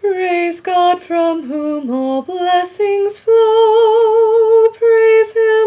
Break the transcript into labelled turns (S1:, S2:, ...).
S1: Praise God from whom all blessings flow. Praise Him,